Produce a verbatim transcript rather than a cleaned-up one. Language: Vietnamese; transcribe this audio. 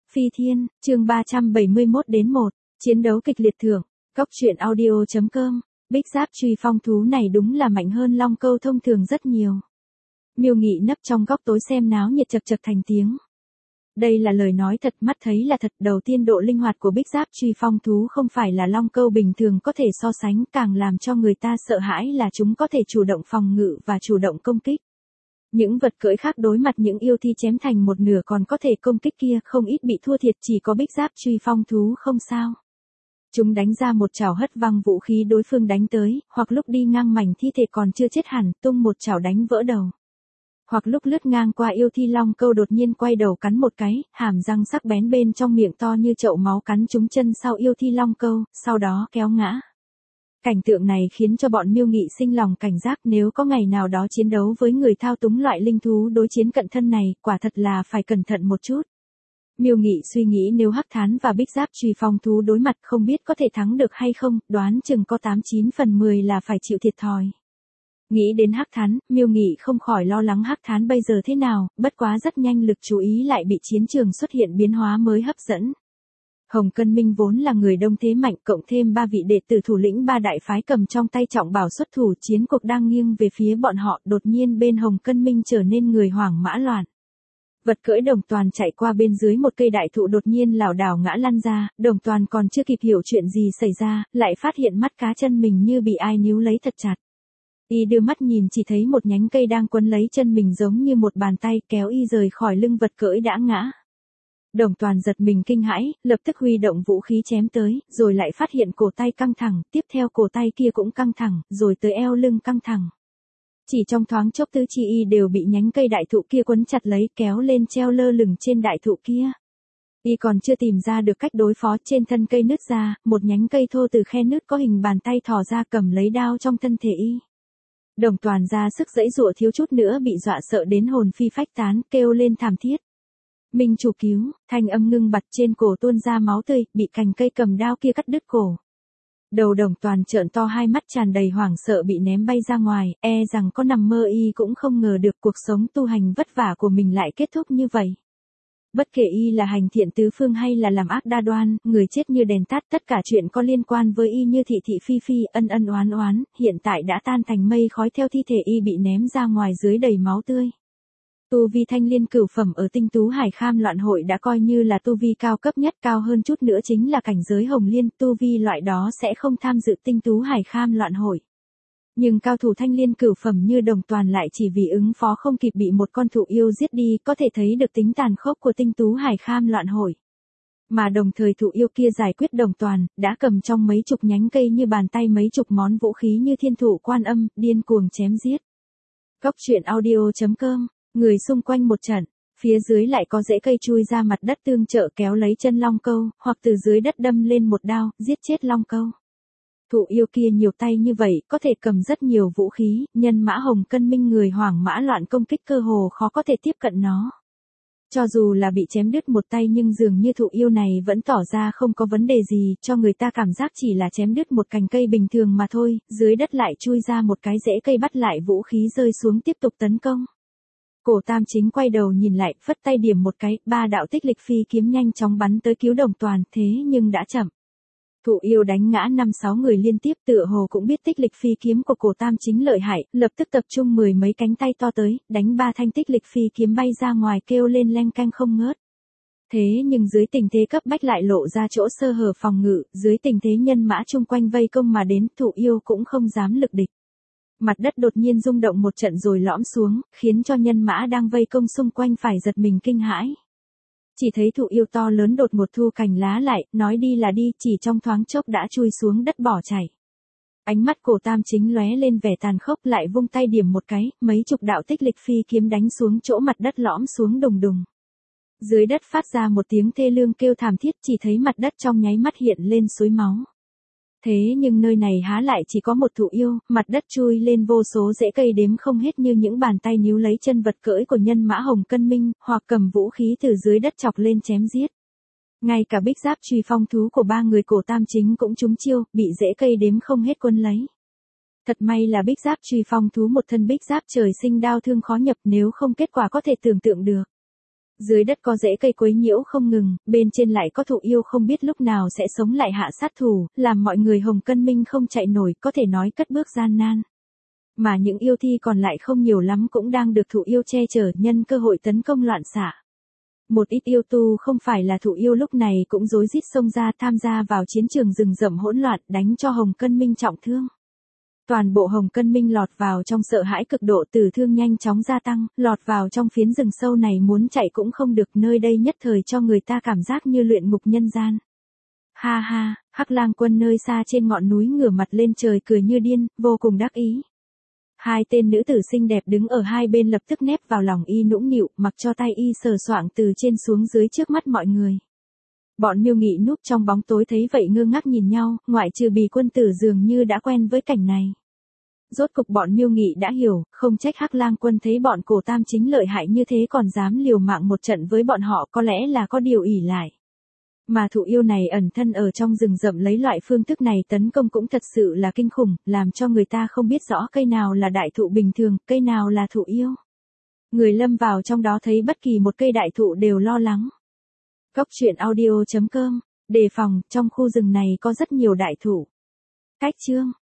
Phi Thiên, chương ba trăm bảy mươi mốt đến một, chiến đấu kịch liệt thưởng, Cóc truyện audio chấm com, Bích Giáp truy phong thú này đúng là mạnh hơn Long Câu thông thường rất nhiều. Miêu Nghị nấp trong góc tối xem náo nhiệt chật chật thành tiếng. Đây là lời nói thật, mắt thấy là thật. Đầu tiên, độ linh hoạt của Bích Giáp truy phong thú không phải là Long Câu bình thường có thể so sánh, càng làm cho người ta sợ hãi là chúng có thể chủ động phòng ngự và chủ động công kích. Những vật cưỡi khác đối mặt những yêu thi chém thành một nửa còn có thể công kích kia không ít bị thua thiệt, chỉ có Bích Giáp truy phong thú không sao. Chúng đánh ra một chảo hất văng vũ khí đối phương đánh tới, hoặc lúc đi ngang mảnh thi thể còn chưa chết hẳn, tung một chảo đánh vỡ đầu. Hoặc lúc lướt ngang qua yêu thi Long Câu đột nhiên quay đầu cắn một cái, hàm răng sắc bén bên trong miệng to như chậu máu cắn trúng chân sau yêu thi Long Câu, sau đó kéo ngã. Cảnh tượng này khiến cho bọn Miêu Nghị sinh lòng cảnh giác, nếu có ngày nào đó chiến đấu với người thao túng loại linh thú đối chiến cận thân này, quả thật là phải cẩn thận một chút. Miêu Nghị suy nghĩ nếu Hắc Thán và Bích Giáp truy phong thú đối mặt không biết có thể thắng được hay không, đoán chừng có tám chín phần mười là phải chịu thiệt thòi. Nghĩ đến Hắc Thán, Miêu Nghị không khỏi lo lắng Hắc Thán bây giờ thế nào, bất quá rất nhanh lực chú ý lại bị chiến trường xuất hiện biến hóa mới hấp dẫn. Hồng Cân Minh vốn là người đông thế mạnh, cộng thêm ba vị đệ tử thủ lĩnh ba đại phái cầm trong tay trọng bảo xuất thủ, chiến cuộc đang nghiêng về phía bọn họ, đột nhiên bên Hồng Cân Minh trở nên người hoảng mã loạn. Vật cưỡi Đồng Toàn chạy qua bên dưới một cây đại thụ đột nhiên lảo đảo ngã lăn ra, Đồng Toàn còn chưa kịp hiểu chuyện gì xảy ra, lại phát hiện mắt cá chân mình như bị ai níu lấy thật chặt. Y đưa mắt nhìn chỉ thấy một nhánh cây đang quấn lấy chân mình giống như một bàn tay kéo y rời khỏi lưng vật cưỡi đã ngã. Đồng Toàn giật mình kinh hãi, lập tức huy động vũ khí chém tới, rồi lại phát hiện cổ tay căng thẳng, tiếp theo cổ tay kia cũng căng thẳng, rồi tới eo lưng căng thẳng. Chỉ trong thoáng chốc tứ chi y đều bị nhánh cây đại thụ kia quấn chặt lấy, kéo lên treo lơ lửng trên đại thụ kia. Y còn chưa tìm ra được cách đối phó, trên thân cây nứt ra, một nhánh cây thô từ khe nứt có hình bàn tay thò ra cầm lấy đao trong thân thể y. Đồng Toàn ra sức giãy giụa, thiếu chút nữa bị dọa sợ đến hồn phi phách tán, kêu lên thảm thiết. Minh chủ cứu, thanh âm ngưng bặt, trên cổ tuôn ra máu tươi, bị cành cây cầm đao kia cắt đứt cổ. Đầu Đồng Toàn trợn to hai mắt tràn đầy hoảng sợ bị ném bay ra ngoài, e rằng có nằm mơ y cũng không ngờ được cuộc sống tu hành vất vả của mình lại kết thúc như vậy. Bất kể y là hành thiện tứ phương hay là làm ác đa đoan, người chết như đèn tắt, tất cả chuyện có liên quan với y như thị thị phi phi, ân ân oán oán, hiện tại đã tan thành mây khói theo thi thể y bị ném ra ngoài dưới đầy máu tươi. Tu vi thanh liên cửu phẩm ở Tinh Tú Hải Kham Loạn Hội đã coi như là tu vi cao cấp nhất, cao hơn chút nữa chính là cảnh giới Hồng Liên, tu vi loại đó sẽ không tham dự Tinh Tú Hải Kham Loạn Hội. Nhưng cao thủ thanh liên cửu phẩm như Đồng Toàn lại chỉ vì ứng phó không kịp bị một con thụ yêu giết đi, có thể thấy được tính tàn khốc của Tinh Tú Hải Kham Loạn Hội. Mà đồng thời thụ yêu kia giải quyết Đồng Toàn, đã cầm trong mấy chục nhánh cây như bàn tay mấy chục món vũ khí như thiên thủ quan âm, điên cuồng chém giết. Cóc truyện audio chấm com, người xung quanh một trận, phía dưới lại có rễ cây chui ra mặt đất tương trợ kéo lấy chân Long Câu, hoặc từ dưới đất đâm lên một đao, giết chết Long Câu. Thụ yêu kia nhiều tay như vậy, có thể cầm rất nhiều vũ khí, nhân mã Hồng Cân Minh người hoảng mã loạn công kích cơ hồ khó có thể tiếp cận nó. Cho dù là bị chém đứt một tay nhưng dường như thụ yêu này vẫn tỏ ra không có vấn đề gì, cho người ta cảm giác chỉ là chém đứt một cành cây bình thường mà thôi, dưới đất lại chui ra một cái rễ cây bắt lại vũ khí rơi xuống tiếp tục tấn công. Cổ Tam Chính quay đầu nhìn lại, phất tay điểm một cái, ba đạo tích lịch phi kiếm nhanh chóng bắn tới cứu Đồng Toàn, thế nhưng đã chậm. Thụ yêu đánh ngã năm sáu người liên tiếp, tựa hồ cũng biết tích lịch phi kiếm của Cổ Tam Chính lợi hại, lập tức tập trung mười mấy cánh tay to tới, đánh ba thanh tích lịch phi kiếm bay ra ngoài kêu lên leng canh không ngớt. Thế nhưng dưới tình thế cấp bách lại lộ ra chỗ sơ hở phòng ngự, dưới tình thế nhân mã chung quanh vây công mà đến, thụ yêu cũng không dám lực địch. Mặt đất đột nhiên rung động một trận rồi lõm xuống, khiến cho nhân mã đang vây công xung quanh phải giật mình kinh hãi. Chỉ thấy thụ yêu to lớn đột ngột thu cành lá lại, nói đi là đi, chỉ trong thoáng chốc đã chui xuống đất bỏ chạy. Ánh mắt Cổ Tam Chính lóe lên vẻ tàn khốc, lại vung tay điểm một cái, mấy chục đạo tích lịch phi kiếm đánh xuống chỗ mặt đất lõm xuống đùng đùng. Dưới đất phát ra một tiếng thê lương kêu thảm thiết, chỉ thấy mặt đất trong nháy mắt hiện lên suối máu. Thế nhưng nơi này há lại chỉ có một thụ yêu, mặt đất chui lên vô số rễ cây đếm không hết như những bàn tay níu lấy chân vật cưỡi của nhân mã Hồng Cân Minh, hoặc cầm vũ khí từ dưới đất chọc lên chém giết. Ngay cả Bích Giáp truy phong thú của ba người Cổ Tam Chính cũng trúng chiêu, bị rễ cây đếm không hết quấn lấy. Thật may là Bích Giáp truy phong thú một thân bích giáp trời sinh đao thương khó nhập, nếu không kết quả có thể tưởng tượng được. Dưới đất có rễ cây quấy nhiễu không ngừng, bên trên lại có thụ yêu không biết lúc nào sẽ sống lại hạ sát thủ, làm mọi người Hồng Cân Minh không chạy nổi, có thể nói cất bước gian nan. Mà những yêu thi còn lại không nhiều lắm cũng đang được thụ yêu che chở, nhân cơ hội tấn công loạn xạ. Một ít yêu tu không phải là thụ yêu lúc này cũng rối rít xông ra tham gia vào chiến trường rừng rậm hỗn loạn, đánh cho Hồng Cân Minh trọng thương. Toàn bộ Hồng Cân Minh lọt vào trong sợ hãi cực độ, tử thương nhanh chóng gia tăng, lọt vào trong phiến rừng sâu này muốn chạy cũng không được, nơi đây nhất thời cho người ta cảm giác như luyện ngục nhân gian. Ha ha, Hắc Lang Quân nơi xa trên ngọn núi ngửa mặt lên trời cười như điên, vô cùng đắc ý. Hai tên nữ tử xinh đẹp đứng ở hai bên lập tức nép vào lòng y nũng nịu, mặc cho tay y sờ soạng từ trên xuống dưới trước mắt mọi người. Bọn Miêu Nghị núp trong bóng tối thấy vậy ngơ ngác nhìn nhau, ngoại trừ Bì Quân Tử dường như đã quen với cảnh này. Rốt cục bọn Miêu Nghị đã hiểu, không trách Hắc Lang Quân thấy bọn Cổ Tam Chính lợi hại như thế còn dám liều mạng một trận với bọn họ, có lẽ là có điều ỷ lại. Mà thụ yêu này ẩn thân ở trong rừng rậm lấy loại phương thức này tấn công cũng thật sự là kinh khủng, làm cho người ta không biết rõ cây nào là đại thụ bình thường, cây nào là thụ yêu. Người lâm vào trong đó thấy bất kỳ một cây đại thụ đều lo lắng. Cốc truyện audio chấm com, đề phòng, trong khu rừng này có rất nhiều đại thụ. Cách chương